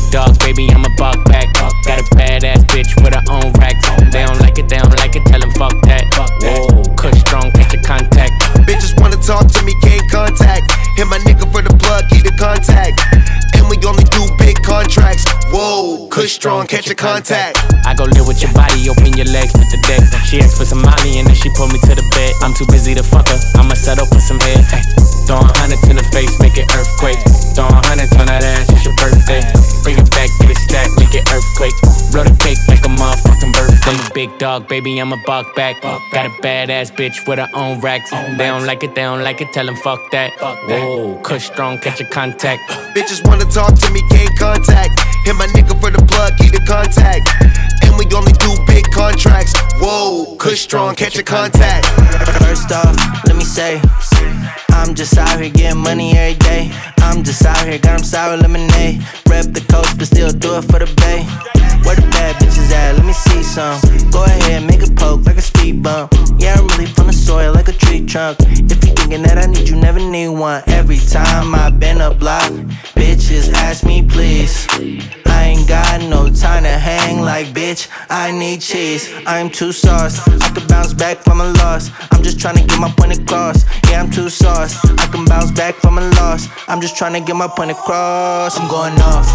dog, baby, I'm a buck back. Got a badass bitch with her own racks. They don't like it, tell them fuck that. Whoa, Kush strong, catch your contact. Bitches wanna talk to me, can't contact. Hit my nigga for the plug, keep the contact. And we only do big contracts. Whoa, Kush strong, catch your contact. I go live with your body, open your legs with the deck. She asked for some Molly and then she pulled me to the bed. I'm too busy to fuck her, I'ma settle for some head. Ay, throwing hundreds in the face, make it earthquake. Throwing hundreds on that ass, it's your birthday. Bring it back, get it stacked, make it earthquake. Blow the cake like a motherfucking birthday. I'm a big dog, baby, I'm a buck back. Got a badass bitch with her own racks. They don't like it, tell them fuck that. Whoa, Kush strong, catch your contact. Bitches wanna talk to me, can't contact. Hit my nigga for the plug, keep the contact. And we only do big contracts. Whoa, Kush strong, catch your contact. First off, let me say, I'm just out here getting money every day. I'm just out here, got 'em sour lemonade. Rep the coast, but still do it for the bay. Where the bad bitches at? Let me see some. Go ahead, make a poke like a speed bump. Yeah, I'm really from the soil like a tree trunk. If you thinking that I need you, never need one. Every time I bend a block, bitches ask me please. I ain't got no time to hang like bitch, I need cheese. I'm too sauced, I can bounce back from a loss. I'm just tryna get my point across. Yeah, I'm too sauced, I can bounce back from a loss. I'm just tryna get my point across. I'm going off,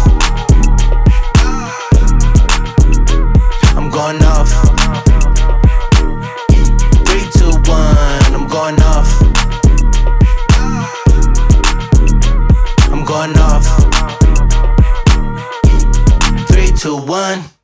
I'm going off. 3, 2, 1, I'm going off. I'm going off. 3, 2, 1.